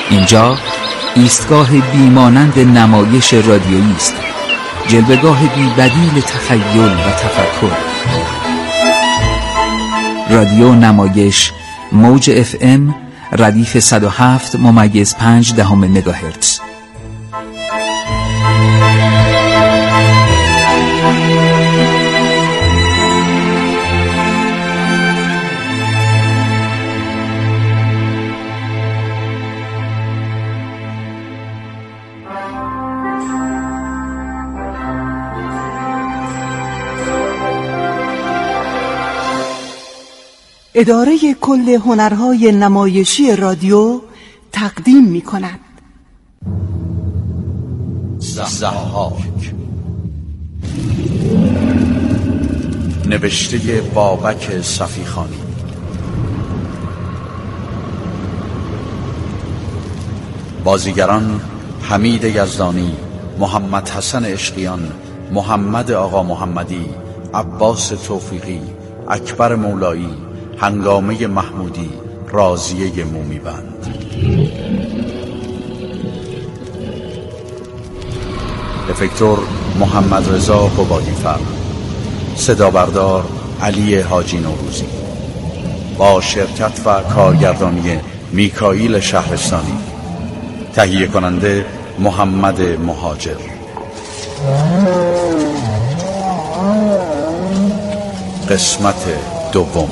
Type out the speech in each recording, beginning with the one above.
اینجا ایستگاه بیمانند نمایش رادیویی است، جلوه‌گاه بی‌بدیل تخیل و تفکر. رادیو نمایش موج FM ردیف 107.5 مگاهرتز. اداره کل هنرهای نمایشی رادیو تقدیم می‌کند. ضحاک، نوشته بابک صفیخانی، بازیگران حمید یزدانی، محمد حسن عشقیان، محمد آقا محمدی، عباس توفیقی، اکبر مولایی، هنگامه محمودی، راضیه مومیبند. افکتور محمد رضا قبادی‌فر، صدا بردار علی حاجی نوروزی، با شرکت و کارگردانی میکائیل شهرستانی، تهیه کننده محمد مهاجر. قسمت دوم.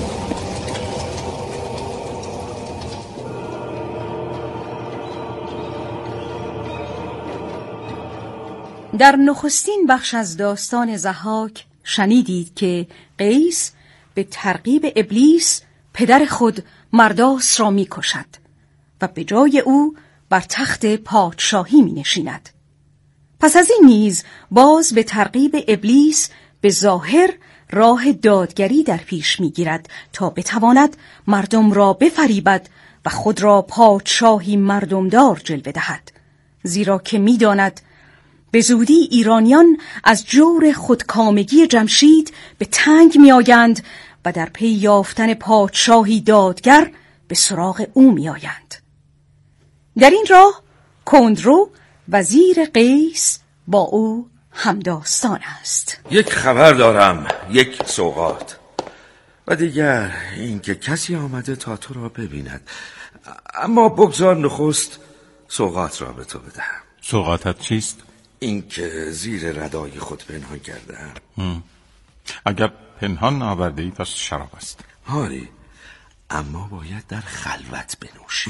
در نخستین بخش از داستان ضحاک شنیدید که قیس به ترغیب ابلیس پدر خود مرداس را می کشد و به جای او بر تخت پادشاهی می نشیند. پس از این نیز باز به ترغیب ابلیس به ظاهر راه دادگری در پیش می گیرد تا بتواند مردم را بفریبد و خود را پادشاهی مردمدار جلوه دهد، زیرا که می داند به زودی ایرانیان از جور خودکامگی جمشید به تنگ می آیند و در پی یافتن پادشاهی دادگر به سراغ او می آیند. در این راه کندرو وزیر قیس با او همداستان است. یک خبر دارم، یک سوغات، و دیگر اینکه کسی آمده تا تو را ببیند. اما بگذار نخست سوغات را به تو بدهم. سوغاتت چیست؟ اینکه زیر ردای خود پنهان کردم. اگر پنهان آورده ای پس شراب است. آری، اما باید در خلوت بنوشی.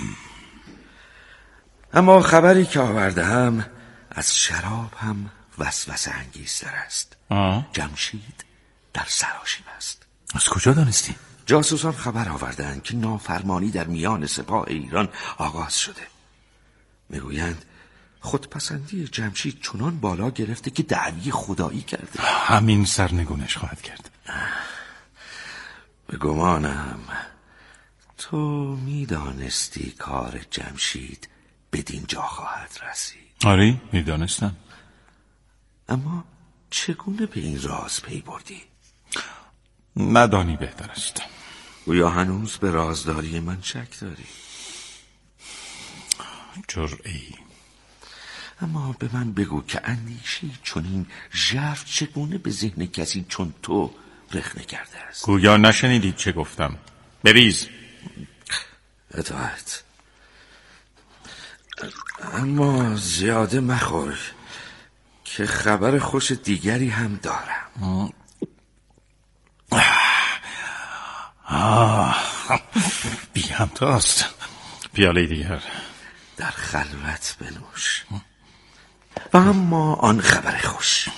اما خبری که آوردهم از شراب هم وسوسه انگیزتر است. جمشید در سراشیب است. از کجا دانستی؟ جاسوسان خبر آوردند که نافرمانی در میان سپاه ایران آغاز شده. میگویند خودپسندی جمشید چنان بالا گرفته که دعوی خدایی کرده. همین سرنگونش خواهد کرد. به گمانم تو میدانستی کار جمشید بدین جا خواهد رسید. آری، میدانستم. اما چگونه به این راز پی بردی؟ ندانی بهتر است. گویا هنوز به رازداری من شک داری؟ جرعی. اما به من بگو که اندیشی چنین ژرف چگونه به ذهن کسی چون تو رخنه کرده است؟ گویا نشنیدید چه گفتم. بریز. اطاعت. اما زیاده مخور که خبر خوش دیگری هم دارم. بی همتاست. پیاله دیگر در خلوت بنوش. و اما آن خبر خوش،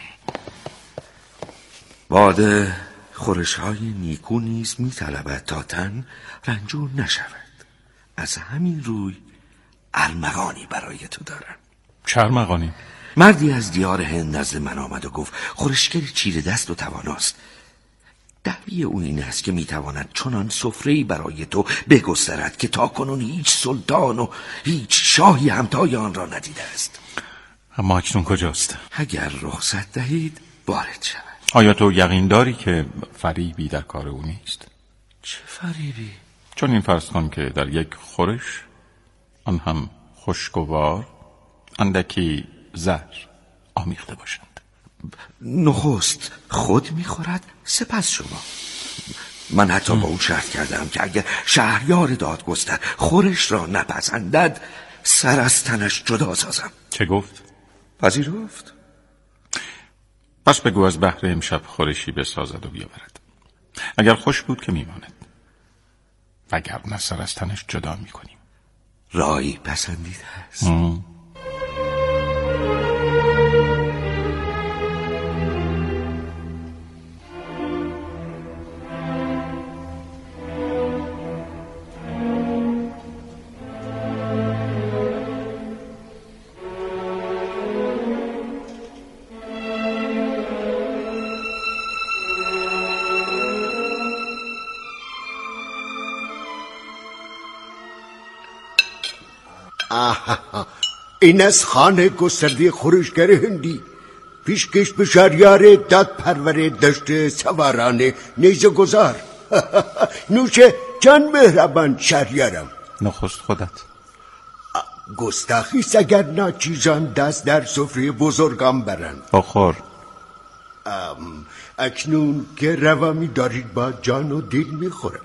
باده خورش‌های نیکو نیز می‌طلبد تا تن رنجور نشود. از همین روی ارمغانی برای تو دارم. چه ارمغانی؟ مردی از دیار هند نزد من آمد و گفت خورشگری چیره دست و تواناست. دعوی او این است که میتواند چنان سفره‌ای برای تو بگسترد که تاکنون هیچ سلطان و هیچ شاهی همتای آن را ندیده است. اما اکنون کجاست؟ اگر رخصت دهید وارد شود. آیا تو یقین داری که فریبی در کار او نیست؟ چه فریبی؟ چون این فرض کن که در یک خورش، آن هم خوشگوار، اندکی زهر آمیخته باشند. نخست خود میخورد، سپس شما. من حتی با او شرط کردم که اگر شهریار دادگستر خورش را نپسندد، سر از تنش جدا سازم. چه گفت؟ پذیرفت. پس بگو از بهر امشب خورشی بسازد و بیاورد. اگر خوش بود که میماند، اگر نه سر از تنش جدا میکنیم. رایی پسندیده است. این از خانه گسترده خورشگر هندی، پیشکش به شهریار داد پرور دشت سواران نیزه گذار. نوشه جان مهربان شهریارم. نخست خودت. گستاخیست اگر ناچیزان دست در سفره بزرگان برند. بخور. اکنون که روامی دارید با جان و دل میخورم.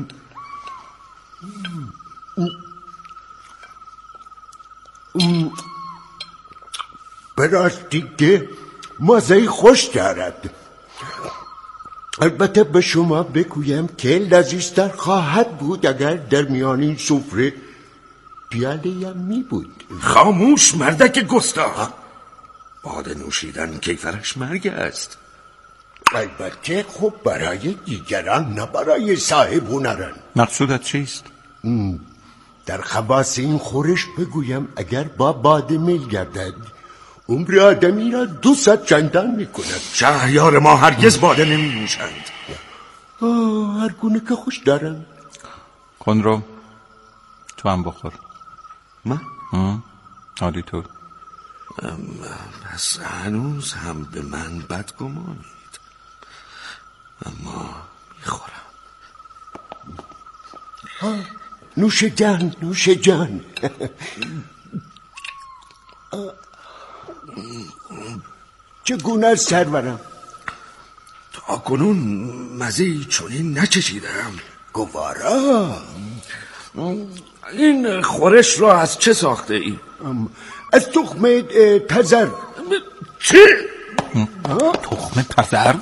براستی که مزه خوش دارد. البته به شما بگویم که لذیذتر خواهد بود اگر در میان این سفره پیاله هم می بود. خاموش مردک گستاخ. باده نوشیدن کیفرش مرگ است. البته خب برای دیگران، نه برای صاحب هنران. مقصودت چیست؟ در خواص این خورش بگویم اگر با باده میل گردد، عمر آدمی را 200 چندان می کند. شهریار ما هرگز باده نمی نوشند. هر گونه که خوش دارن. کنرو، تو هم بخور. من؟ عالی تو. پس هنوز هم به من بدگمانید، اما میخورم. نوش جان، نوش جان. چگونه است سرورم؟ تا کنون مزه‌ای چنین نچشیدم. گوارا، این خورش را از چه ساخته ای؟ از تخم تزر. چه؟ تخم تزر؟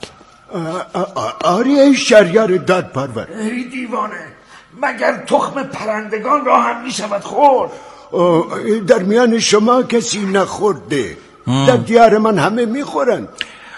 آره شهریار داد پرور. ای دیوانه، مگر تخم پرندگان را هم می شود خورد؟ در میان شما کسی نخورده، در دیار من همه میخورن.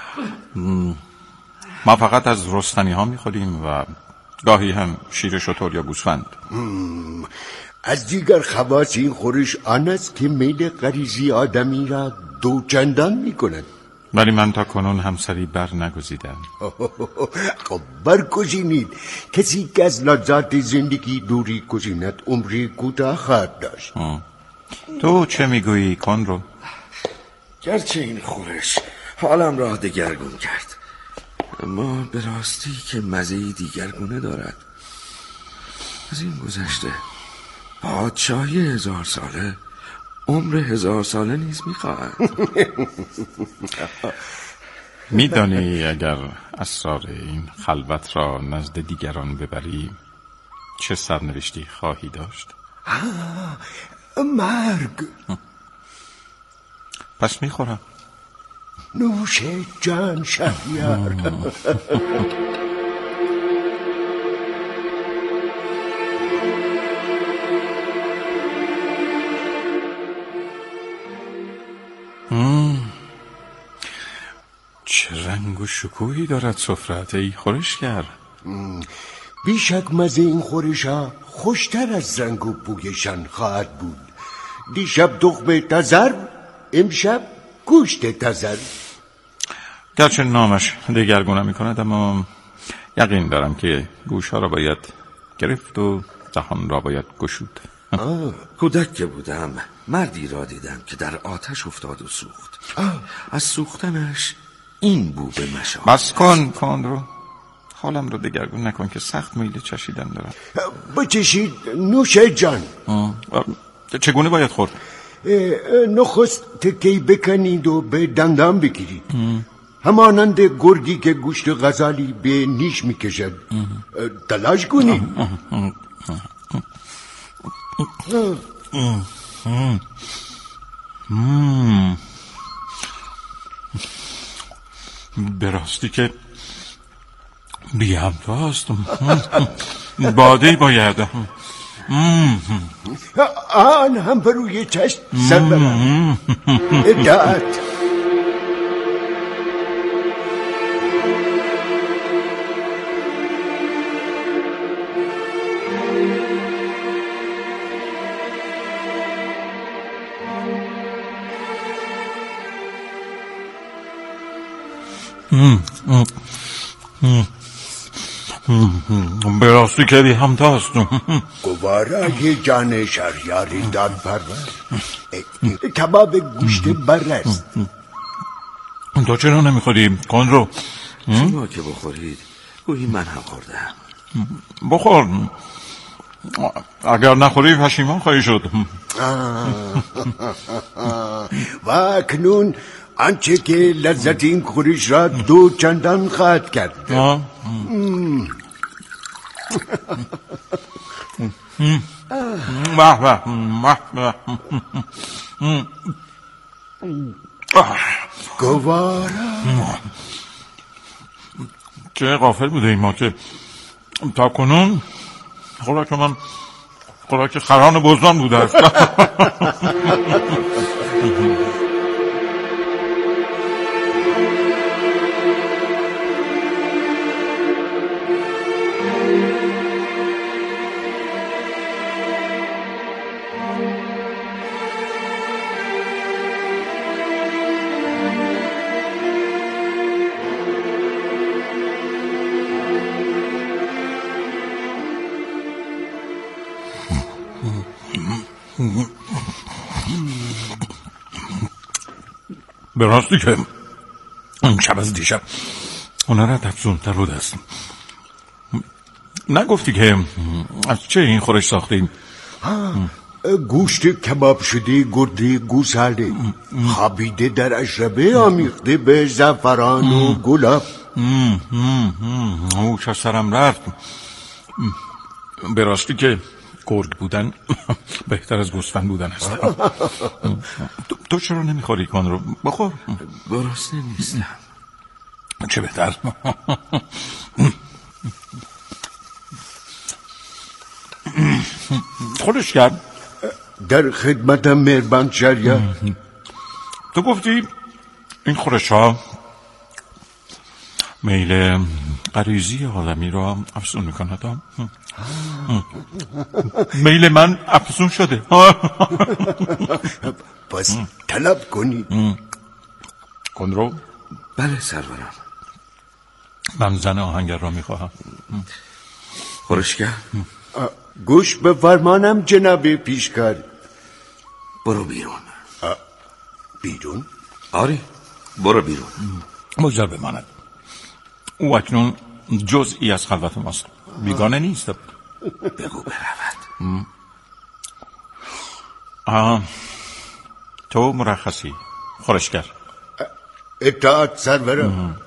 ما فقط از رستنی ها میخوریم و گاهی هم شیر شتر یا گوسفند. از دیگر خواص این خورش آن است که میل غریزی آدمی را دوچندان میکند. ولی من تا کنون همسری بر نگزیدم. خب برگزینید. کسی که از لذات زندگی دوری گزیند عمری کوتاه خواهد داشت. تو چه میگویی کنرو؟ گرچه این خورش حالم را دگرگون کرد، اما به راستی که مزه‌ای دیگرگونه دارد. از این گذشته پادشاهی 1000 ساله عمر 1000 ساله نیز میخواهد. میدانی اگر اسرار این خلوت را نزد دیگران ببری چه سرنوشتی خواهی داشت؟ مرگ. پس میخورم. نوش جان شهریار. چه رنگ و شکوهی دارد سفرت ای خورشگر. بیشک مزه این خورش ها خوشتر از رنگ و بویشان خواهد بود. دیشب تخم تزر، امشب گوشت تزر. گرچه نامش دگرگونه می کند، اما یقین دارم که گوش ها را باید گرفت و دهان را باید گشود. کودک که بودم مردی را دیدم که در آتش افتاد و سوخت. از سوختنش این بو به مشام. بس کن کنرو، حالم رو دگرگون نکن که سخت میل چشیدن دارم. بچشید نوش جان. چگونه باید خورد؟ نخست تکی بکنید و به دندان بگیرید، همانند گرگی که گوشت غزالی به نیش میکشد. تلاش کنید. به راستی که بی همتاست. باده باید. آن هم بر روی چشم سر برم. اطاعت. به راستی که بی همتاست. گوارای جان شهریاری داد پرور، کباب گوشت بر است. تو چرا نمیخوری کندرو؟ شما که بخورید گویی من هم خوردم. بخور، اگر نخوری پشیمان خواهی شد. و اکنون آنچه که لذت این خورش را دو چندان خواهد کرد. گوارا چه غافل بوده این ما که تا کنون خوراک من خوراک خران بزران بوده است. به راستی که اون شب از دیشب هنرت افزونتر بود است. نگفتی که از چه این خورش ساختیم؟ گوشت کباب شده گرده گوساله خوابیده در اشربه آمیخته به زعفران و گلاب. اوش از سرم رفت. به راستی که گرگ بودن بهتر از گوسفند بودن است. تو چرا نمیخوری کن رو؟ بخور. گرسنه نیستم. چه بهتر. خودش کرد. در خدمتم مهربان شهریار. تو گفتی این خورش ها میل غریزی آدمی را افزون میکند. میل من افزون شده. پس طلب کنید. کندرو؟ بله سرورم. من زن آهنگر را میخواهم. خورشگر؟ گوش به فرمانم جناب پیشکار. برو بیرون. بیرون؟ آری برو بیرون. مجدر بماند. او اکنون جزئی از خلوت ماست، بیگانه نیست. بگو برود. تو مرخصی خورشگر. اطاعت سرورم.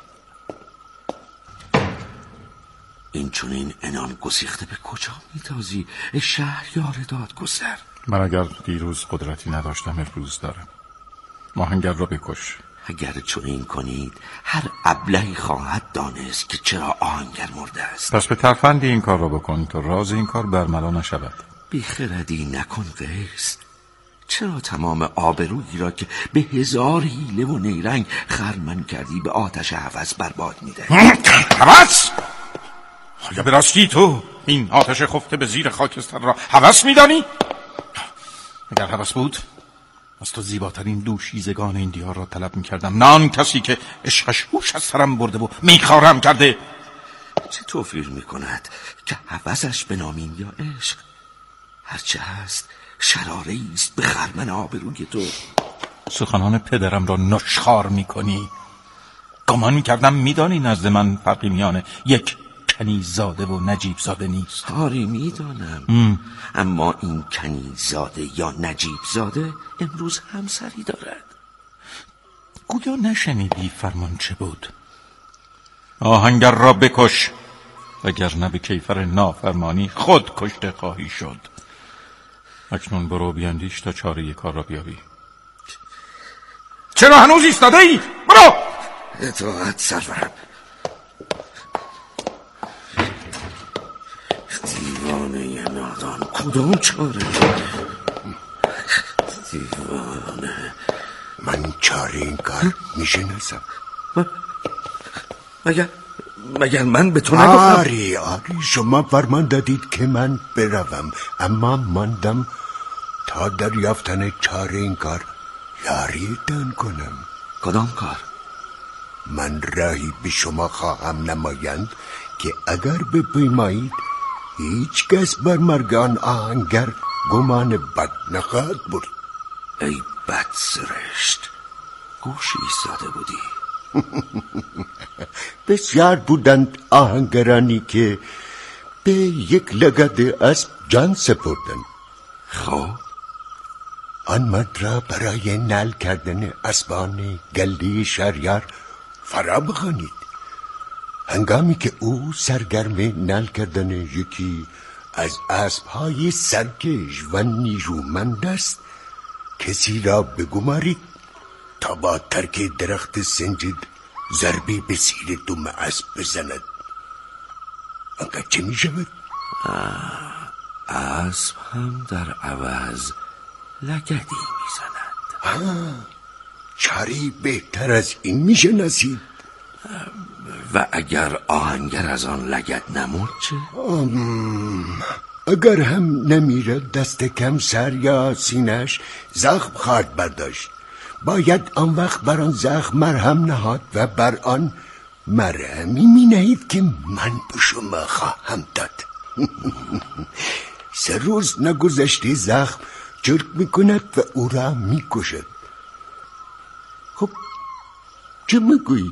این چون این انان گسیخته به کجا میتازی شهریار دادگستر؟ من اگر دیروز قدرتی نداشتم امروز دارم. آهنگر را بکش. اگر چون این کنید هر ابلهی خواهد دانست که چرا آهنگر مرده است. پس به ترفندی این کار را بکن تا راز این کار برملا نشود. بیخردی نکن قیس. چرا تمام آبرویی را که به هزار حیله و نیرنگ خرمن کردی به آتش هوس برباد میده؟ هوس؟ آیا به راستی تو این آتش خفته به زیر خاکستر را هوس میدانی؟ اگر هوس بود از تو زیباترین دوشیزگان این دیار را طلب میکردم، نه آن کسی که عشقش هوش از سرم برده و میخارم کرده. چه توفیر میکند که هوسش بنامیم یا عشق؟ هرچه هست شراره است به خرمن آبروی تو. سخنان پدرم را نشخوار میکنی. گمان میکردم میدانی نزد من فرقی میان یک کنیززاده و نجیبزاده نیست. آری میدانم، اما این کنیززاده یا نجیبزاده امروز همسری دارد. گویا نشنیدی فرمان چه بود؟ آهنگر را بکش، وگرنه به کیفر نافرمانی خود کشته خواهی شد. اکنون برو بیاندیش تا چاره کار را بیابی. چرا هنوز ایستاده ای؟ برو! اطاعت سرورم. دیوانه نادان، کدام چاره؟ دیوانه. من چاره این کار میشناسم. مگر من به تو نگفتم؟ آری شما فرمان دادید که من بروم، اما ماندم تا دریافتن چاره این کار یاریتان کنم. کدام کار؟ من راهی به شما خواهم نمایند که اگر بپیمایید هیچ کس بر مرگ آن آهنگر گمان بد نخواهد برد. ای بد سرشت، گوشی ایستاده بودی. بسیار بودند آهنگرانی که به یک لگد اسب جان سپردند. خب آن مرد را برای نعل کردن اسبان گله شهریار فرا بخوانید. هنگامی که او سرگرم نعل کردن یکی از اسبهای سرکش و نیرومند است، کسی را بگمارید تا با ترک درخت سنجد ضربی به زیر دم اسب بزند. آنگاه چه می شود؟ اسب هم در عوض لگدی می زند. چاری بهتر از این می شناسید. و اگر آهنگر از آن لگد نمرد چه؟ اگر هم نمیرد دست کم سر یا سینش زخم خواهد برداشت. باید آن وقت بر آن زخم مرهم نهاد و بر آن مرهمی می نهید که من به شما خواهم داد. 3 روز نگذشته زخم چرک می کند و او را می کشد. خب چه می گویید؟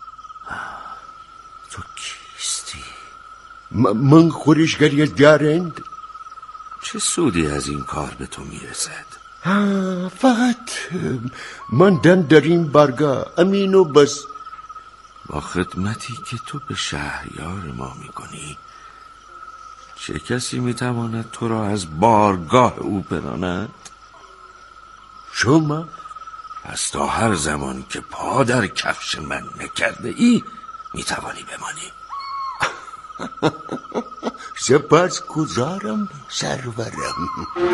تو کیستی؟ من خورشگری از دیارند. چه سودی از این کار به تو می رسد؟ فقط ماندن در این بارگاه، امین و بس. با خدمتی که تو به شهریار ما می کنی چه کسی می تواند تو را از بارگاه او براند؟ شما؟ پس تا هر زمان که پا در کفش من نکرده ای می توانی بمانی. سپاس گزارم سرورم.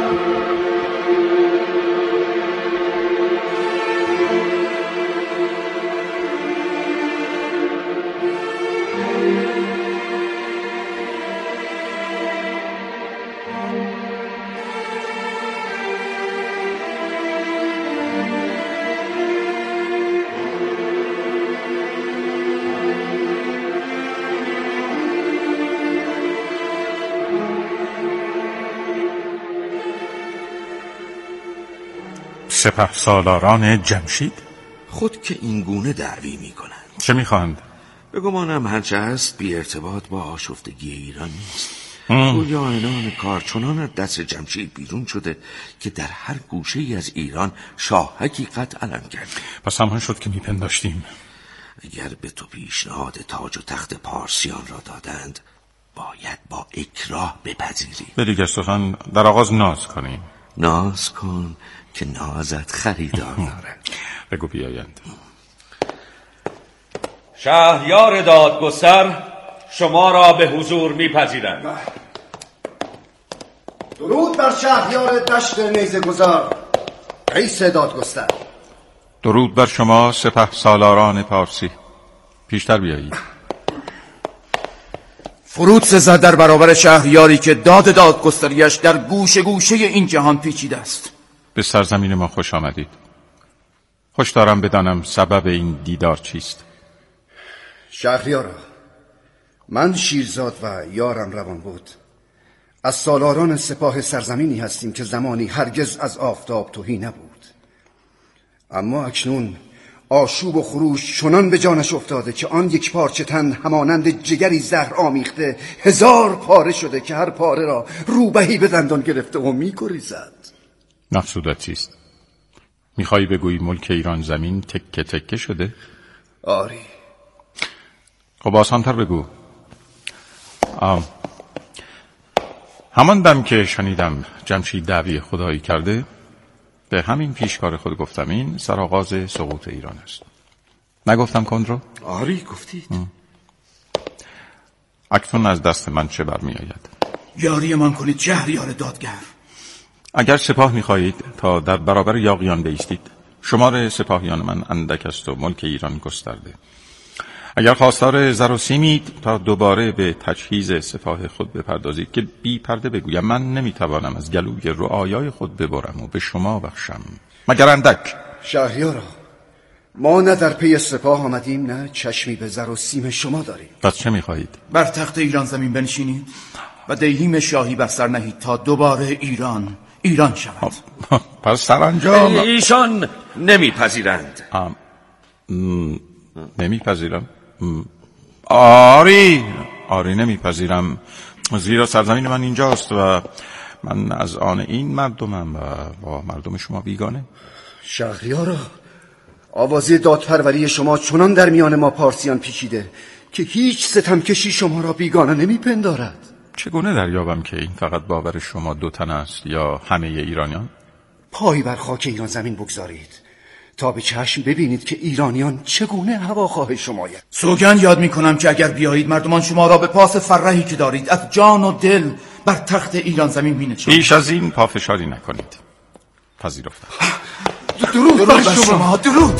سپهسالاران جمشید خود که این گونه دعوی می کنند چه می خواهند؟ بگمانم هرچه هست بی ارتباط با آشفتگی ایران نیست. گویا عنان کار چنان از دست جمشید بیرون شده که در هر گوشه ای از ایران شاهکی قد علم کرده. پس همان شد که می پنداشتیم. اگر به تو پیشنهاد تاج و تخت پارسیان را دادند باید با اکراه بپذیری. به دیگر سخن در آغاز ناز کنیم. ناز کن که نازت خریدار دارد. بگو بیایند. شهریار دادگستر شما را به حضور میپذیرند. درود بر شهریار دشت نیزه گذار رئیس دادگستر. درود بر شما سپهسالاران پارسی. پیشتر بیایید. فرود سزد در برابر شهریاری که دادگستریش در گوشه گوشه این جهان پیچیده است. به سرزمین ما خوش آمدید. خوش دارم بدانم سبب این دیدار چیست. شهریارا، من شیرزاد و یارم روان بود از سالاران سپاه سرزمینی هستیم که زمانی هرگز از آفتاب تهی نبود، اما اکنون آشوب و خروش چنان به جانش افتاده که آن یک پارچه تن همانند جگری زهر آمیخته 1000 پاره شده که هر پاره را روبهی به دندان گرفته و می‌گریزد. مقصودت چیست؟ میخوایی بگویی ملک ایران زمین تکه تکه شده؟ آری. خب آسان‌تر بگو. همان دم که شنیدم جمشید دعوی خدایی کرده، به همین پیشکار خود گفتم این سرآغاز سقوط ایران است. نگفتم کندرو؟ آری گفتید. اکنون از دست من چه برمی آید؟ یاری من کنید شهریار دادگر. اگر سپاه می‌خواهید تا در برابر یاغیان بایستید، شمار سپاهیان من اندک است و ملک ایران گسترده. اگر خواستار زر و سیمید تا دوباره به تجهیز سپاه خود بپردازید که بی پرده بگویم من نمیتوانم از گلوی رعایای خود ببرم و به شما بخشم مگر اندک. شهریارا، ما نه در پی سپاه آمدیم نه چشمی به زر و سیم شما داریم. پس چه میخواهید؟ بر تخت ایران زمین بنشینید و دیهیم شاهی بر سر نهید تا دوباره ایران شود. پس سرانجام ایشان نمیپذیرند. نمیپذیرم؟ آری نمیپذیرم، زیرا سرزمین من اینجاست و من از آن این مردمم و با مردم شما بیگانه. شهریارا، آوازه دادپروری شما چنان در میان ما پارسیان پیچیده که هیچ ستمکشی شما را بیگانه نمیپندارد. چگونه دریابم که این فقط باور شما 2 تن است یا همه ایرانیان؟ پای بر خاک ایران زمین بگذارید تا به چشم ببینید که ایرانیان چگونه هواخواه شمایند. سوگند یاد میکنم که اگر بیایید مردمان شما را به پاس فرحی که دارید از جان و دل بر تخت ایران زمین مینشانند. بیش از این پافشاری نکنید. پذیرفتم. درود بر شما. درود.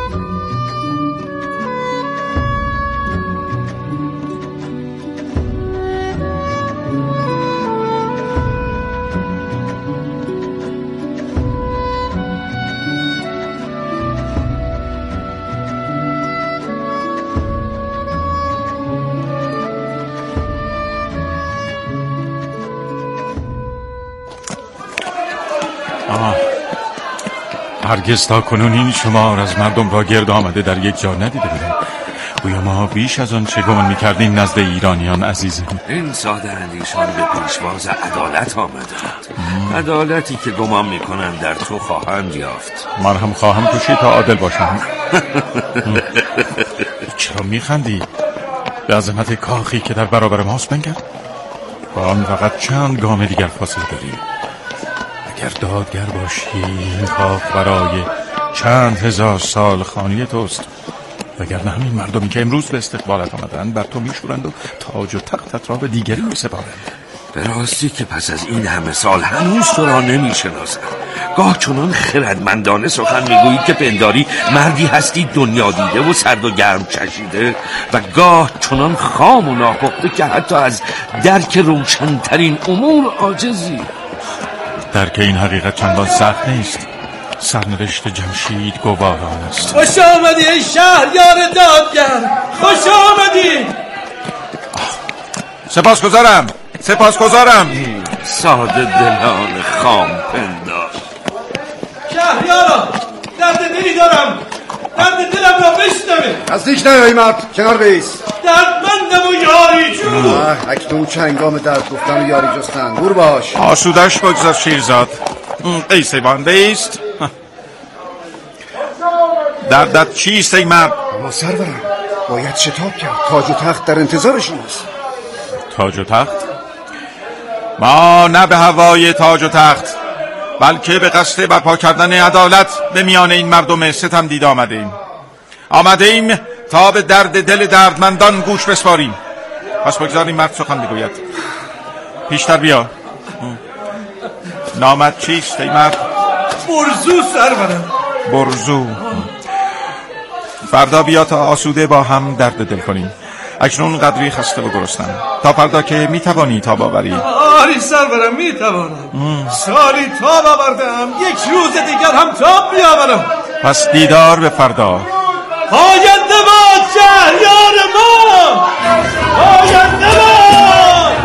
هرگز تا کنون این شمار از مردم را گرد آمده در یک جا ندیده بودم. گویا ما بیش از آن چه گمان می‌کردیم نزد ایرانیان عزیزیم. این ساده اندیشان به پیشواز عدالت آمدند. عدالتی که گمان می‌کنند در تو خواهند یافت. من هم خواهم کوشید تا عادل باشم. چرا میخندی؟ به عظمت کاخی که در برابر ماست بنگر. با آن فقط چند گام دیگر فاصله داریم. اگر دادگر باشی این کاخ برای چند هزار سال خانی توست، وگرنه همین مردمی که امروز به استقبالت آمدند بر تو میشورند و تاج و تختت را به دیگری میسپارند. به راستی که پس از این همه سال هنوز تو را نمیشناسم. گاه چنان خردمندانه سخن میگویی که پنداری مردی هستی دنیا دیده و سرد و گرم چشیده، و گاه چنان خام و ناپخته که حتی از درک روشنترین امور عاجزی. درک این حقیقت چندان سخت نیست. سرنوشت جمشید گواران است. خوش آمدی ای شهریار دادگر، خوش آمدی. سپاسگزارم. ساده دلان خام پندار. شهریارا، درد دلی دارم، درد دلم را بشنوه. نزدیک نیایی مرد، کنار بیس. دردمندم و یاری جو. اکنون چه هنگام درد گفتن و یاری جستن. دور باش. آسودش بگذار شیرزاد. قیسیبان بیست. دردت چیست ای مرد؟ اما سرورم باید شتاب کرد. تاج و تخت در انتظار شماست. تاج و تخت؟ ما نه به هوای تاج و تخت، بلکه به قصد برپا کردن عدالت به میان این مردم ستم دیده آمده ایم تا به درد دل دردمندان گوش بسپاریم. پس بگذاریم مرد سخن بگوید. پیشتر بیا. نامت چیست ای مرد؟ برزو سرورم. برزو. فردا بیا تا آسوده با هم درد دل کنیم. اکنون قدری خسته و گرسنم. تا فردا که میتوانی تاب آوری. آری سرورم میتوانم. سالی تاب آوردم، یک روز دیگر هم تاب بیاورم. پس دیدار به فردا. پاینده باد شهریار ما، پاینده باد.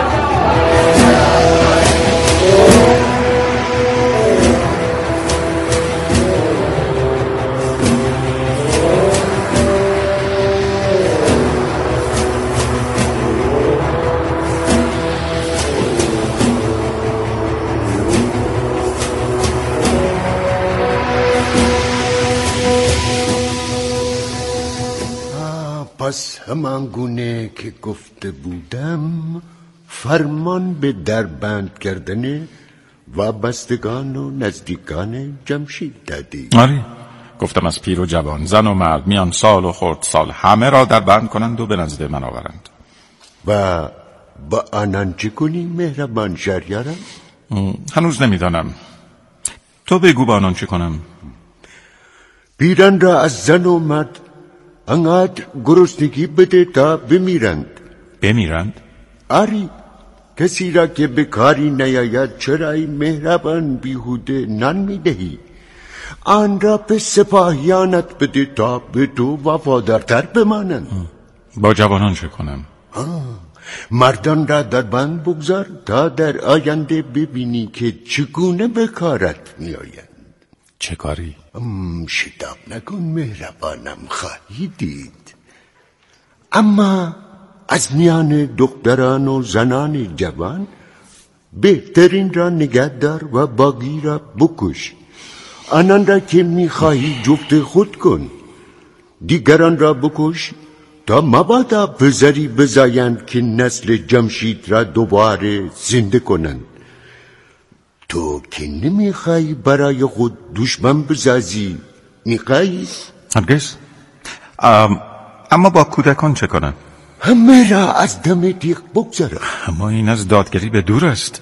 پس همانگونه که گفته بودم فرمان به دربند کردن وابستگان و نزدیکان جمشید دادی. آره، گفتم از پیر و جوان، زن و مرد، میان سال و خرد سال، همه را دربند کنند و به نزد من آورند. و با آنان چه کنی مهربان شهریارم؟ هنوز نمیدانم. تو بگو با آنان چه کنم. پیران را از زن و مرد انقدر گرسنگی بده تا بمیرند. بمیرند؟ آری، کسی را که به کاری نیاید چرا ای مهربان بیهوده نان میدهی؟ آن را به سپاهیانت بده تا به تو وفادارتر بمانند. با جوانان چه کنم؟ مردان را در بند بگذار تا در آینده ببینی که چگونه به کارت میآیند. چه کاری؟ شتاب نکن مهربانم، خواهی دید. اما از میان دختران و زنان جوان بهترین را نگه دار و باقی را بکش. آنان را که میخواهی جفت خود کن، دیگران را بکش تا مبادا پسری بزایند که نسل جمشید را دوباره زنده کنند. تو که نمیخوای برای خود دشمن بسازی، میخوایی؟ هرگز. اما با کودکان چه کنم؟ همه را از دم تیغ بگذارم. اما این از دادگری به دور است.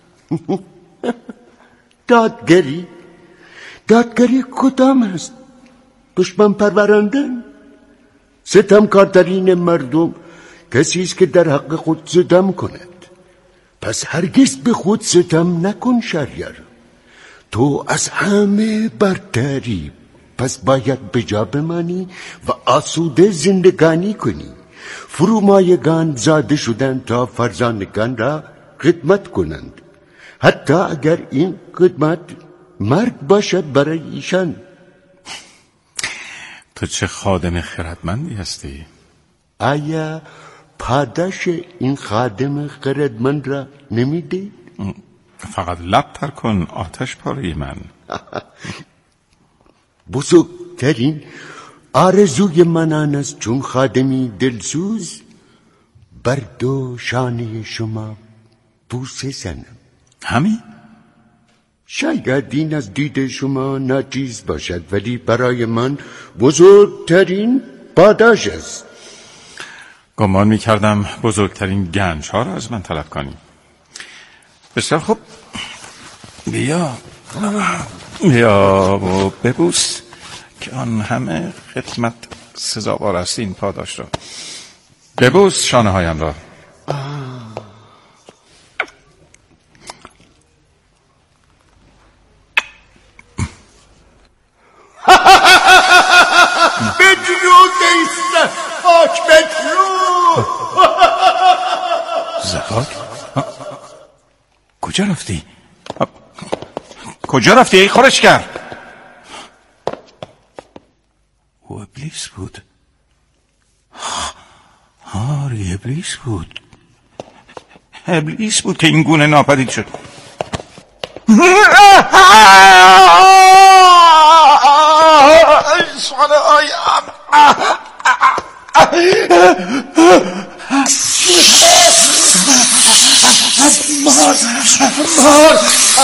دادگری کدام است؟ دشمن پروراندن؟ ستمکارترین مردم کسی است که در حق خود ستم کند. پس هرگز به خود ستم نکن شهریار. تو از همه برتری، پس باید به جا بمانی و آسوده زندگانی کنی. فرومایگان زاده شدند تا فرزانگان را خدمت کنند، حتی اگر این خدمت مرگ باشد برای ایشان. تو چه خادم خردمندی هستی. آیا پاداش این خادم خردمند را نمیدید؟ فقط لب تر کن آتش پاره من. بزرگترین آرزوی من آن است چون خادمی دلسوز بر دو شانه شما بوسه زنم. همین؟ شاید این از دید شما ناچیز باشد، ولی برای من بزرگترین پاداش است. گمان می‌کردم بزرگترین گنج ها را از من طلب کنی. بسیار خوب، بیا و ببوس که آن همه خدمت سزاوار است این پاداش را. ببوس شانه هایم را. بدرود ایست خاک بدرود. زهاک؟ کجا رفتی؟ کجا رفتی ای خورشگر؟ او ابلیس بود. آره ابلیس بود. ابلیس بود که این گونه ناپدید شد. شانه هایم. مار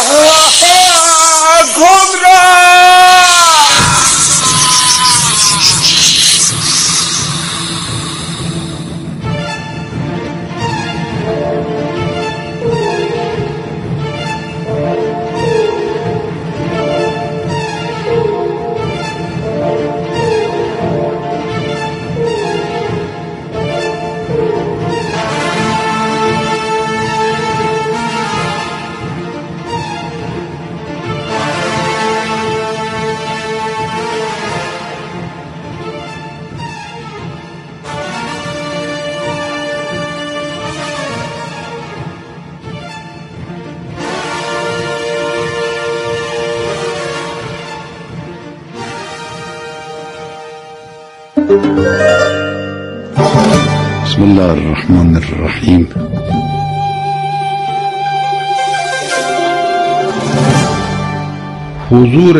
بسم الله الرحمن الرحیم. حضور